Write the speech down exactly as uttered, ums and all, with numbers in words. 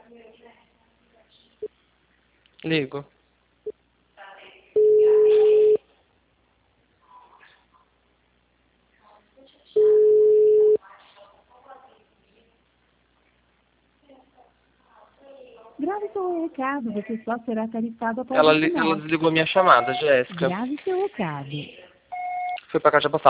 Ligo. Grave seu recado, você só será tarifado após Ela, o li- ela sinal. desligou minha chamada, Jéssica. Grave seu recado. Fui pra caixa postal.